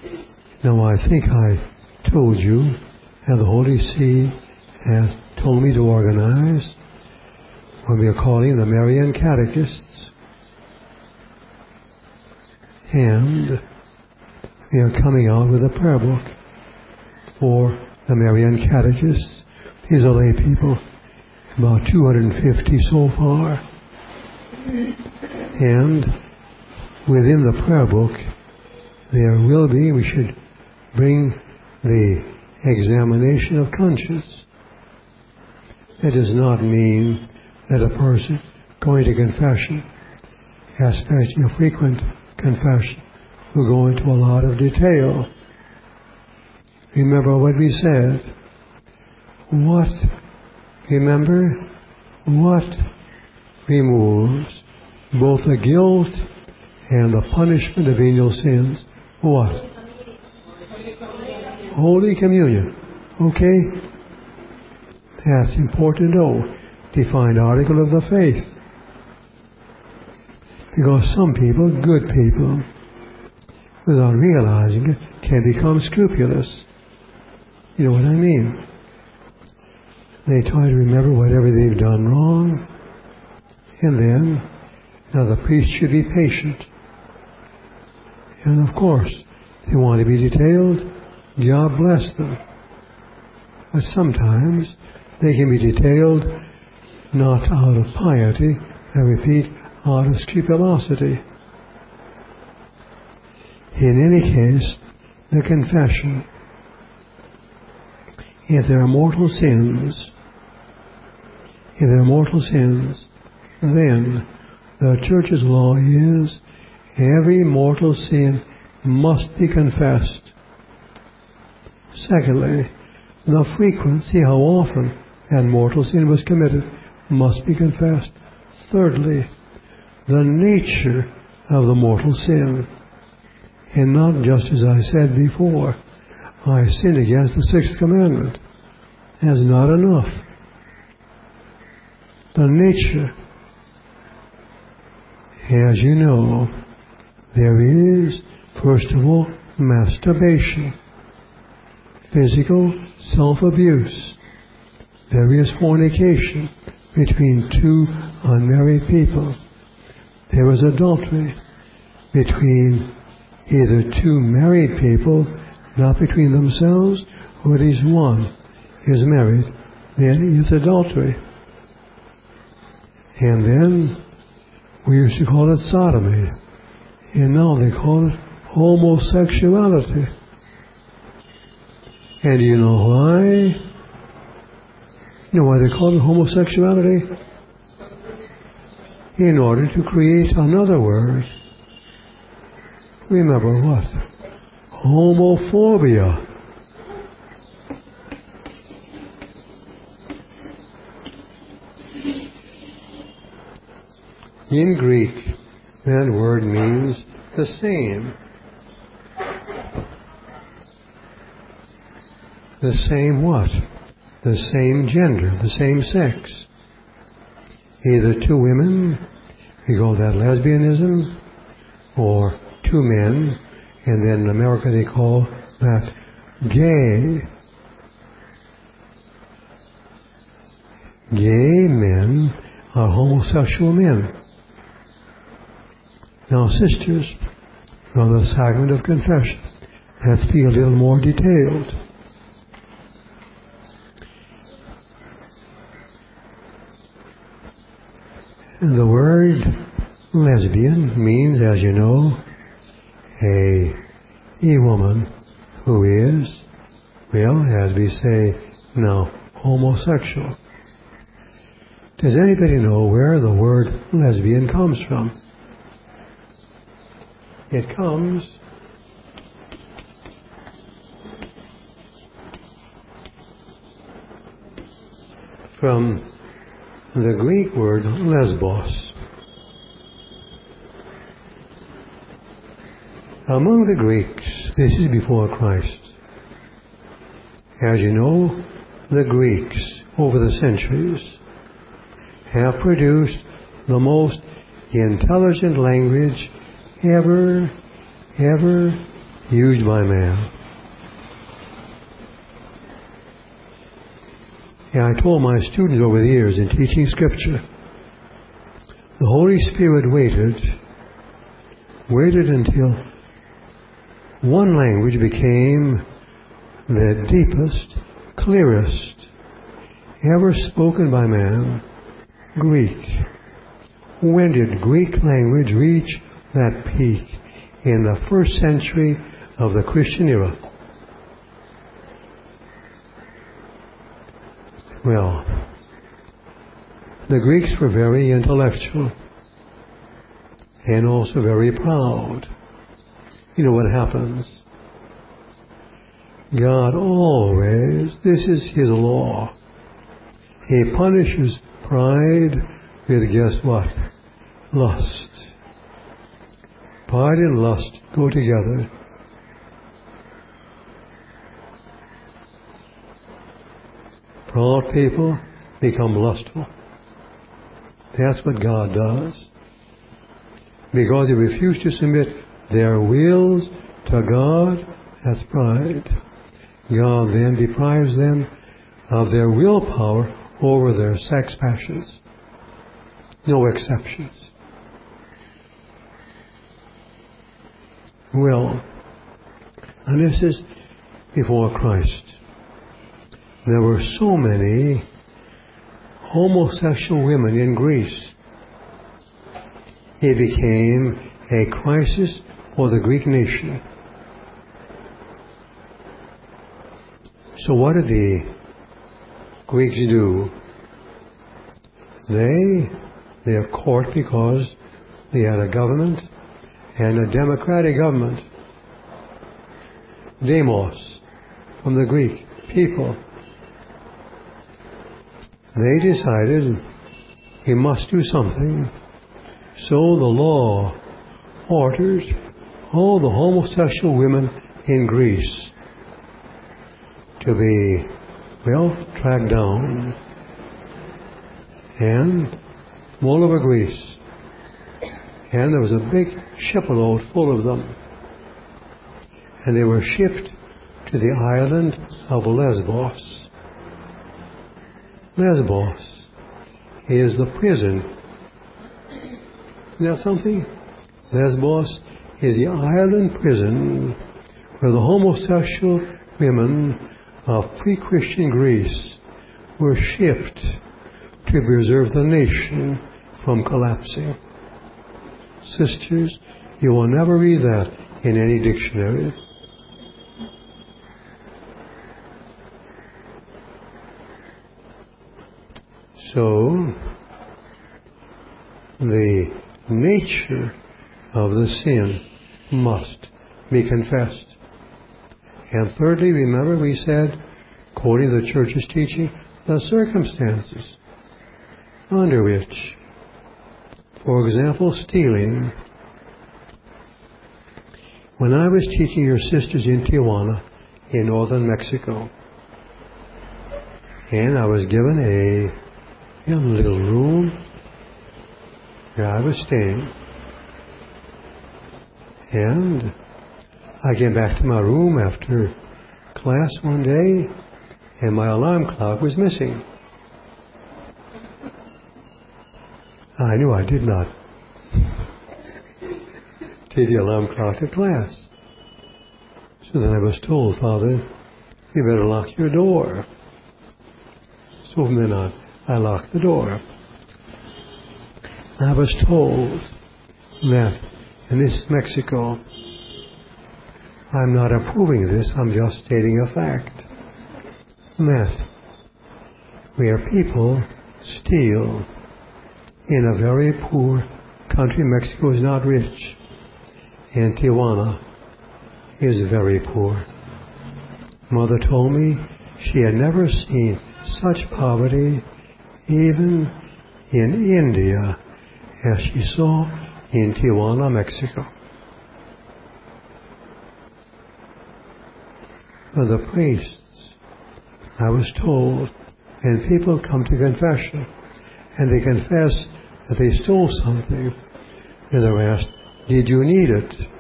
Now I think I told you that the Holy See has told me to organize what we are calling the Marian Catechists. And we are coming out with a prayer book for the Marian Catechists. These are lay people, about 250 so far. And within the prayer book, there will be, we should bring the examination of conscience. That does not mean that a person going to confession, especially a frequent confession, will go into a lot of detail. Remember what we said. Remember what removes both the guilt and the punishment of venial sins? What? Holy Communion. Okay? That's important to know. Defined article of the faith. Because some people, good people, without realizing it, can become scrupulous. You know what I mean? They try to remember whatever they've done wrong, and then, now the priest should be patient. And of course, they want to be detailed. God bless them. But sometimes they can be detailed not out of piety, I repeat, out of scrupulosity. In any case, the confession, if there are mortal sins, then the Church's law is every mortal sin must be confessed. Secondly, the frequency, how often that mortal sin was committed, must be confessed. Thirdly, the nature of the mortal sin, and not just as I said before, I sinned against the sixth commandment. That's not enough. The nature, as you know, there is, first of all, masturbation, physical self-abuse. There is fornication between two unmarried people. There is adultery between either two married people, not between themselves, or at least one is married. Then it's adultery. And then we used to call it sodomy. And now they call it homosexuality. And do you know why? You know why they call it homosexuality? In order to create another word. Remember what? Homophobia. In Greek, that word means the same. The same what? The same gender, the same sex. Either two women, we call that lesbianism, or two men, and then in America they call that gay. Gay men are homosexual men. Now, sisters, from the sacrament of confession, let's be a little more detailed. And the word lesbian means, as you know, a woman who is, well, as we say now, homosexual. Does anybody know where the word lesbian comes from? It comes from the Greek word lesbos. Among the Greeks, this is before Christ. As you know, the Greeks, over the centuries, have produced the most intelligent language ever used by man. And I told my students over the years in teaching Scripture, the Holy Spirit waited until one language became the deepest, clearest ever spoken by man, Greek. When did Greek language reach that peak? In the first century of the Christian era. Well, the Greeks were very intellectual and also very proud. You know what happens? God always, this is His law. He punishes pride with, guess what? Lust. Pride and lust go together. Proud people become lustful. That's what God does. Because they refuse to submit their wills to God, that's pride. God then deprives them of their willpower over their sex passions. No exceptions. Well, and this is before Christ. There were so many homosexual women in Greece. It became a crisis for the Greek nation. So what did the Greeks do? They are court because they had a government and a democratic government. Demos, from the Greek people. They decided he must do something. So the law ordered all the homosexual women in Greece to be, tracked down and all over Greece. And there was a big shipload full of them. And they were shipped to the island of Lesbos. Lesbos is the prison. Isn't that something? Lesbos is the island prison where the homosexual women of pre-Christian Greece were shipped to preserve the nation from collapsing. Sisters, you will never read that in any dictionary. So, the nature of the sin must be confessed. And thirdly, remember we said, quoting the church's teaching, the circumstances under which, for example, stealing. When I was teaching your sisters in Tijuana, in northern Mexico, and I was given a little room where I was staying, and I came back to my room after class one day, and my alarm clock was missing. I knew I did not take the alarm clock to class. So then I was told, Father, you better lock your door. So from then on, I locked the door. I was told that, and this is Mexico, I'm not approving this, I'm just stating a fact, that where people steal in a very poor country, Mexico is not rich, and Tijuana is very poor. Mother told me she had never seen such poverty even in India as she saw in Tijuana, Mexico. The priests, I was told, and people come to confession, and they confess that they stole something, and they're asked, did you need it?